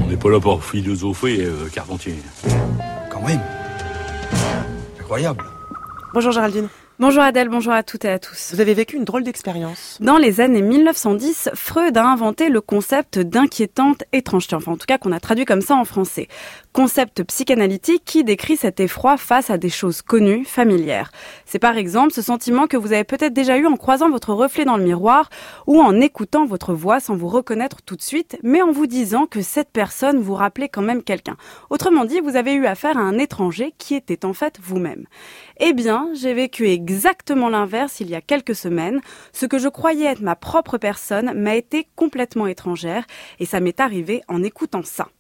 On n'est pas là pour philosopher, Carpentier. Quand même. Incroyable. Bonjour Géraldine. Bonjour Adèle, bonjour à toutes et à tous. Vous avez vécu une drôle d'expérience. Dans les années 1910, Freud a inventé le concept d'inquiétante étrangeté, enfin en tout cas qu'on a traduit comme ça en français. Concept psychanalytique qui décrit cet effroi face à des choses connues, familières. C'est par exemple ce sentiment que vous avez peut-être déjà eu en croisant votre reflet dans le miroir ou en écoutant votre voix sans vous reconnaître tout de suite, mais en vous disant que cette personne vous rappelait quand même quelqu'un. Autrement dit, vous avez eu affaire à un étranger qui était en fait vous-même. Eh bien, j'ai vécu exactement l'inverse il y a quelques semaines. Ce que je croyais être ma propre personne m'a été complètement étrangère et ça m'est arrivé en écoutant ça.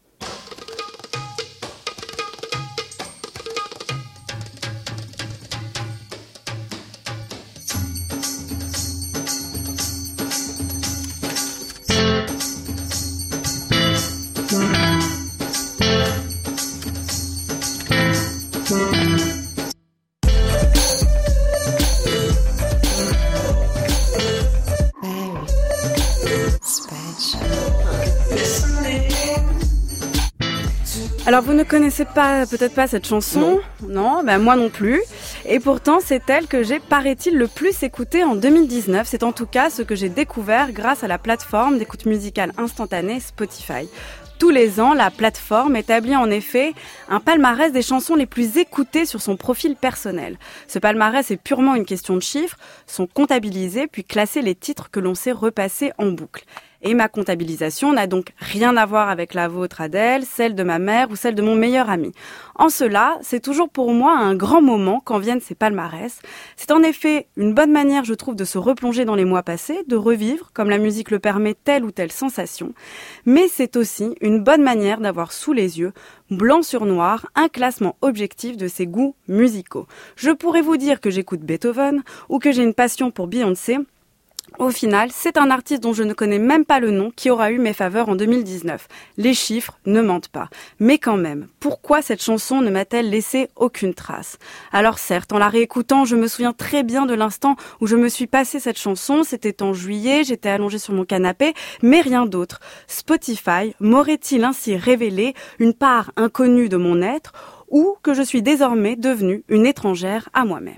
Alors vous ne connaissez peut-être pas cette chanson, non, moi non plus. Et pourtant c'est elle que j'ai, paraît-il, le plus écoutée en 2019. C'est en tout cas ce que j'ai découvert grâce à la plateforme d'écoute musicale instantanée Spotify. Tous les ans, la plateforme établit en effet un palmarès des chansons les plus écoutées sur son profil personnel. Ce palmarès est purement une question de chiffres, sont comptabilisés puis classés les titres que l'on sait repasser en boucle. Et ma comptabilisation n'a donc rien à voir avec la vôtre, Adèle, celle de ma mère ou celle de mon meilleur ami. En cela, c'est toujours pour moi un grand moment quand viennent ces palmarès. C'est en effet une bonne manière, je trouve, de se replonger dans les mois passés, de revivre, comme la musique le permet, telle ou telle sensation. Mais c'est aussi une bonne manière d'avoir sous les yeux, blanc sur noir, un classement objectif de ses goûts musicaux. Je pourrais vous dire que j'écoute Beethoven ou que j'ai une passion pour Beyoncé. Au final, c'est un artiste dont je ne connais même pas le nom qui aura eu mes faveurs en 2019. Les chiffres ne mentent pas. Mais quand même, pourquoi cette chanson ne m'a-t-elle laissé aucune trace ? Alors certes, en la réécoutant, je me souviens très bien de l'instant où je me suis passé cette chanson. C'était en juillet, j'étais allongée sur mon canapé, mais rien d'autre. Spotify m'aurait-il ainsi révélé une part inconnue de mon être ou que je suis désormais devenue une étrangère à moi-même ?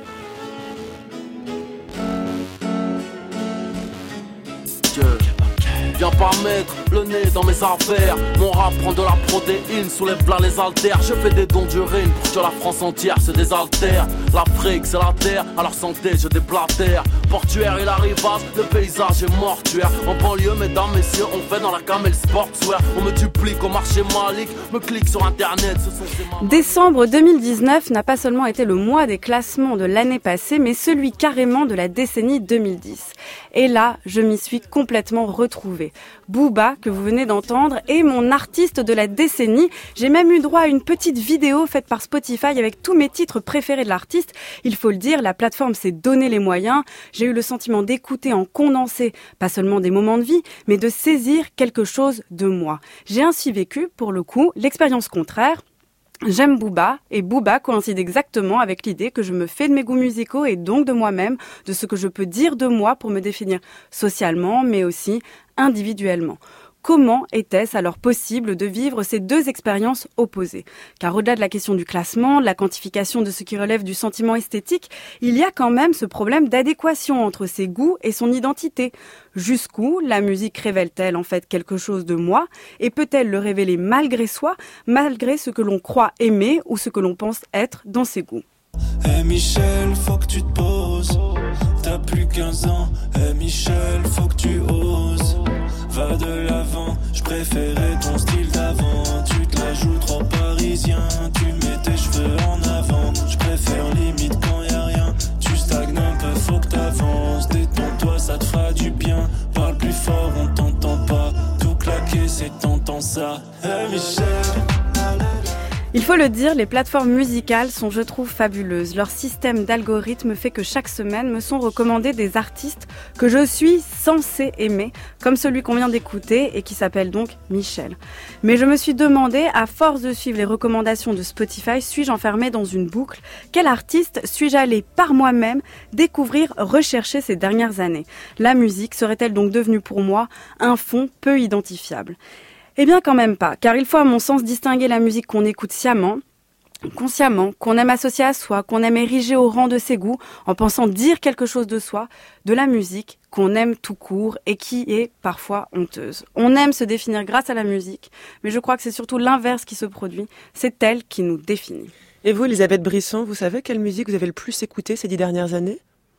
Viens pas mettre le nez dans mes affaires. Mon rap prend de la protéine, soulève là les haltères. Je fais des dons d'urine pour que la France entière se désaltère. L'Afrique c'est la terre, à leur santé je déblatère. Portuaire et la rivage, le paysage est mortuaire. En banlieue, mesdames, messieurs, on fait dans la camel sportswear. On me duplique au marché malique, me clique sur internet. Décembre 2019 n'a pas seulement été le mois des classements de l'année passée, mais celui carrément de la décennie 2010. Et là, je m'y suis complètement retrouvée. Booba, que vous venez d'entendre, est mon artiste de la décennie. J'ai même eu droit à une petite vidéo faite par Spotify avec tous mes titres préférés de l'artiste. Il faut le dire, la plateforme s'est donné les moyens. J'ai eu le sentiment d'écouter en condensé, pas seulement des moments de vie, mais de saisir quelque chose de moi. J'ai ainsi vécu, pour le coup, l'expérience contraire. J'aime Booba, et Booba coïncide exactement avec l'idée que je me fais de mes goûts musicaux et donc de moi-même, de ce que je peux dire de moi pour me définir socialement, mais aussi individuellement. Comment était-ce alors possible de vivre ces deux expériences opposées ? Car au-delà de la question du classement, de la quantification de ce qui relève du sentiment esthétique, il y a quand même ce problème d'adéquation entre ses goûts et son identité. Jusqu'où la musique révèle-t-elle en fait quelque chose de moi ? Et peut-elle le révéler malgré soi, malgré ce que l'on croit aimer ou ce que l'on pense être dans ses goûts ? Hey Michel, faut que tu te poses. T'as plus 15 ans. Hey Michel, faut que tu oses. Va de l'avant, je préférais ton style d'avant. Tu te la joues trop parisien, tu mets tes cheveux en avant. Je préfère limite quand y'a rien. Tu stagnes un peu, faut que t'avances. Détends-toi, ça te fera du bien. Parle plus fort, on t'entend pas. Tout claquer, c'est tentant ça. Hey Michel. Il faut le dire, les plateformes musicales sont, je trouve, fabuleuses. Leur système d'algorithmes fait que chaque semaine me sont recommandés des artistes que je suis censée aimer, comme celui qu'on vient d'écouter et qui s'appelle donc Michel. Mais je me suis demandé, à force de suivre les recommandations de Spotify, suis-je enfermée dans une boucle ? Quel artiste suis-je allée par moi-même découvrir, rechercher ces dernières années ? La musique serait-elle donc devenue pour moi un fond peu identifiable ? Eh bien quand même pas, car il faut à mon sens distinguer la musique qu'on écoute sciemment, consciemment, qu'on aime associer à soi, qu'on aime ériger au rang de ses goûts, en pensant dire quelque chose de soi, de la musique qu'on aime tout court et qui est parfois honteuse. On aime se définir grâce à la musique, mais je crois que c'est surtout l'inverse qui se produit, c'est elle qui nous définit. Et vous, Elisabeth Brisson, vous savez quelle musique vous avez le plus écoutée ces 10 dernières années?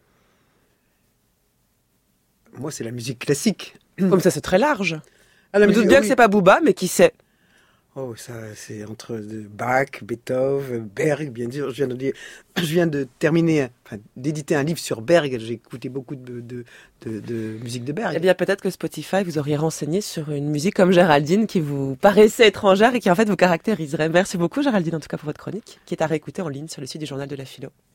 Moi, c'est la musique classique. Comme ça, c'est très large. Ah, la Je me doute bien que c'est pas Booba, mais qui sait? Oh, ça, c'est entre Bach, Beethoven, Berg, bien sûr. Je viens de terminer, d'éditer un livre sur Berg. J'ai écouté beaucoup de musique de Berg. Eh bien, peut-être que Spotify vous auriez renseigné sur une musique comme Géraldine qui vous paraissait étrangère et qui en fait vous caractériserait. Merci beaucoup Géraldine en tout cas pour votre chronique, qui est à réécouter en ligne sur le site du Journal de la Philo.